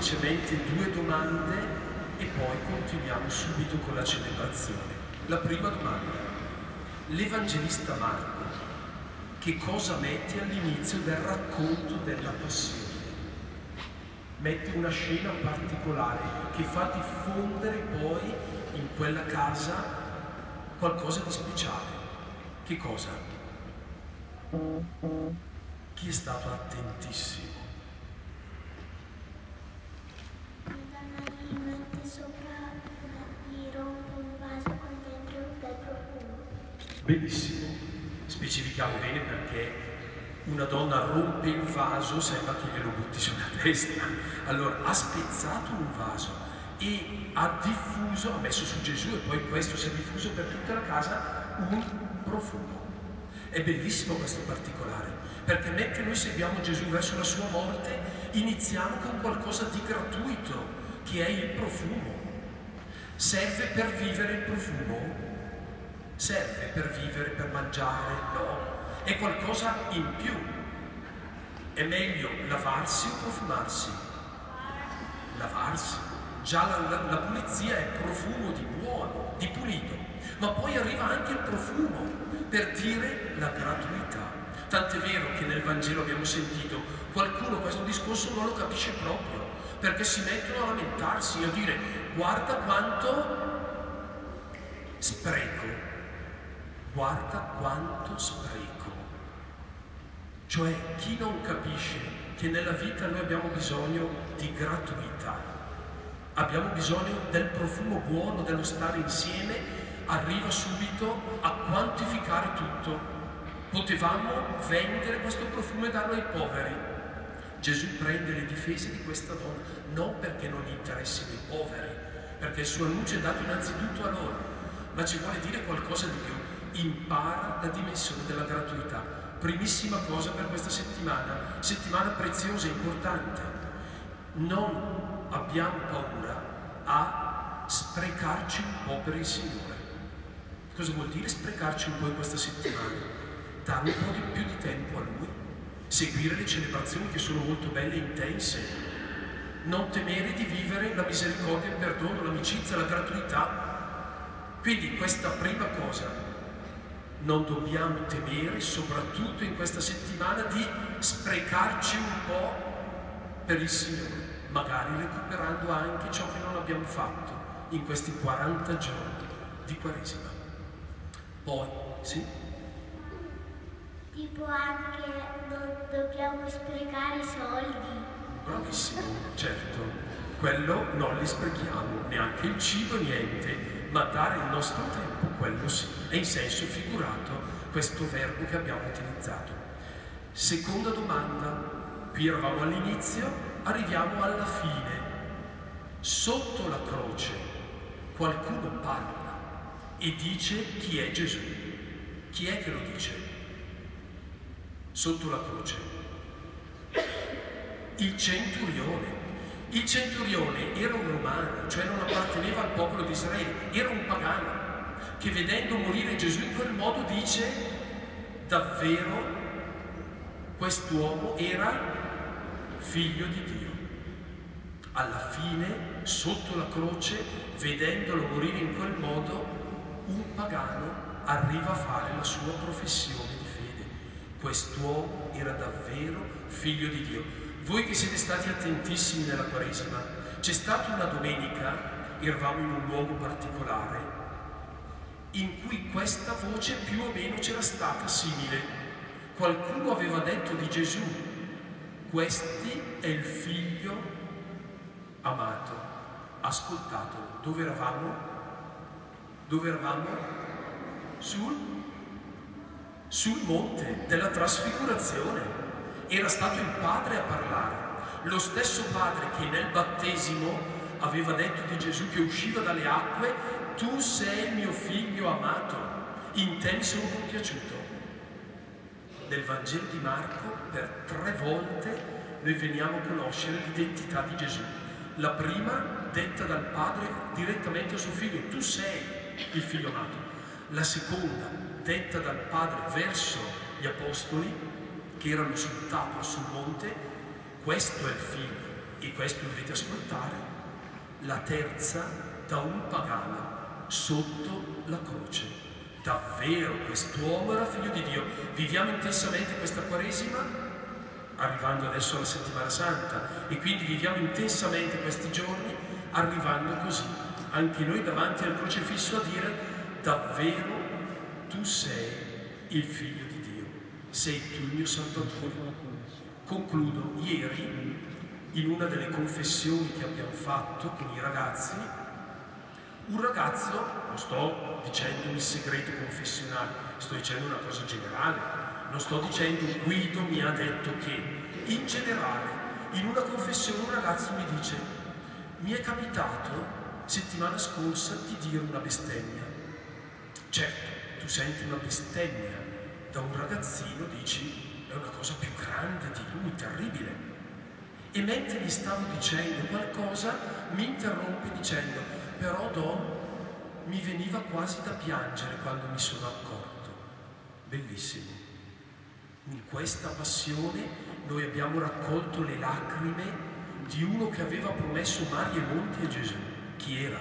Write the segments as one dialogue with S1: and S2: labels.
S1: semplicemente due domande e poi continuiamo subito con la celebrazione. La prima domanda: l'Evangelista Marco che cosa mette all'inizio del racconto della passione? Mette una scena particolare che fa diffondere poi in quella casa qualcosa di speciale. Che cosa? Chi è stato attentissimo?
S2: Gli mette sopra, gli rompe un vaso con dentro del profumo.
S1: Benissimo, specifichiamo bene perché una donna rompe il vaso, sembra che glielo butti sulla testa. Allora, ha spezzato un vaso e ha diffuso, ha messo su Gesù e poi questo si è diffuso per tutta la casa, un profumo. È bellissimo questo particolare, perché mentre noi seguiamo Gesù verso la sua morte, iniziamo con qualcosa di gratuito, che è il profumo. Serve per vivere il profumo? Serve per vivere, per mangiare? No. È qualcosa in più. È meglio lavarsi o profumarsi? Lavarsi. Già la pulizia è profumo di buono, di pulito. Ma poi arriva anche il profumo per dire la gratuità. Tant'è vero che nel Vangelo abbiamo sentito qualcuno questo discorso non lo capisce proprio, perché si mettono a lamentarsi e a dire: guarda quanto spreco, guarda quanto spreco. Cioè, chi non capisce che nella vita noi abbiamo bisogno di gratuità, abbiamo bisogno del profumo buono, dello stare insieme, arriva subito a quantificare tutto. Potevamo vendere questo profumo e darlo ai poveri. Gesù prende le difese di questa donna, non perché non gli interessino i poveri, perché il suo annuncio è dato innanzitutto a loro, ma ci vuole dire qualcosa di più. Impara la dimensione della gratuità. Primissima cosa per questa settimana preziosa e importante. Non abbiamo paura a sprecarci un po' per il Signore. Cosa vuol dire sprecarci un po' in questa settimana? Dare un po' di più di tempo a Lui, seguire le celebrazioni che sono molto belle e intense, non temere di vivere la misericordia, il perdono, l'amicizia, la gratuità. Quindi questa prima cosa, non dobbiamo temere, soprattutto in questa settimana, di sprecarci un po' per il Signore, magari recuperando anche ciò che non abbiamo fatto in questi 40 giorni di Quaresima. Poi, sì?
S2: Tipo anche non dobbiamo sprecare i soldi.
S1: Bravissimo, certo. Quello non li sprechiamo, neanche il cibo, niente, ma dare il nostro tempo, quello sì. È in senso figurato questo verbo che abbiamo utilizzato. Seconda domanda, qui eravamo all'inizio, arriviamo alla fine. Sotto la croce qualcuno parla e dice chi è Gesù. Chi è che lo dice? Sotto la croce il centurione. Il centurione era un romano, cioè non apparteneva al popolo di Israele, era un pagano che vedendo morire Gesù in quel modo dice: davvero quest'uomo era figlio di Dio. Alla fine, sotto la croce, vedendolo morire in quel modo, un pagano arriva a fare la sua professione di fede. Quest'uomo era davvero figlio di Dio. Voi che siete stati attentissimi nella Quaresima, c'è stata una domenica, eravamo in un luogo particolare, in cui questa voce più o meno c'era stata simile. Qualcuno aveva detto di Gesù: questi è il figlio amato, ascoltatelo. Dove eravamo? Dove eravamo? Sul monte della trasfigurazione. Era stato il Padre a parlare, lo stesso Padre che nel battesimo aveva detto di Gesù che usciva dalle acque: tu sei il mio figlio amato, in te mi sono compiaciuto. Nel Vangelo di Marco per 3 volte noi veniamo a conoscere l'identità di Gesù. La prima detta dal Padre direttamente al suo figlio: tu sei il figlio amato. La seconda detta dal Padre verso gli apostoli che erano sul tavolo, sul monte: questo è il figlio, e questo dovete ascoltare, la terza da un pagano sotto la croce. Davvero quest'uomo era figlio di Dio. Viviamo intensamente questa Quaresima, arrivando adesso alla Settimana Santa, e quindi viviamo intensamente questi giorni, arrivando così anche noi davanti al crocifisso a dire: davvero tu sei il figlio di Dio, sei tu il mio Salvatore. Concludo. Ieri, in una delle confessioni che abbiamo fatto con i ragazzi, un ragazzo, non sto dicendo il segreto confessionale, sto dicendo una cosa generale, non sto dicendo Guido mi ha detto che, in generale, in una confessione un ragazzo mi dice: mi è capitato settimana scorsa di dire una bestemmia. Certo, tu senti una bestemmia da un ragazzino, dici è una cosa più grande di lui, terribile. E mentre gli stavo dicendo qualcosa mi interrompe dicendo: però Don, mi veniva quasi da piangere quando mi sono accorto. Bellissimo. In questa passione noi abbiamo raccolto le lacrime di uno che aveva promesso mari e monti a Gesù. Chi era?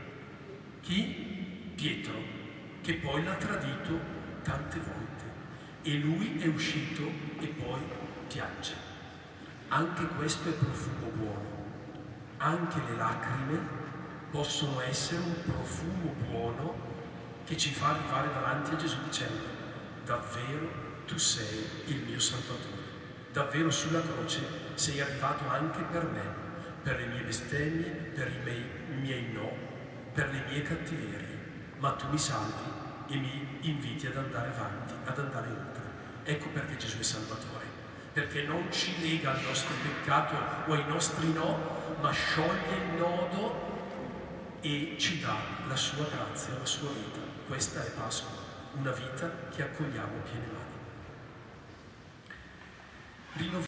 S1: Chi? Pietro, che poi l'ha tradito tante volte. E lui è uscito e poi piange. Anche questo è profumo buono. Anche le lacrime possono essere un profumo buono che ci fa arrivare davanti a Gesù dicendo: davvero tu sei il mio Salvatore, davvero sulla croce sei arrivato anche per me, per le mie bestemmie, per i miei no, per le mie cattiverie, ma tu mi salvi e mi inviti ad andare avanti, ad andare oltre. Ecco perché Gesù è Salvatore, perché non ci lega al nostro peccato o ai nostri no, ma scioglie il nodo e ci dà la sua grazia, la sua vita. Questa è Pasqua, una vita che accogliamo a piene mani.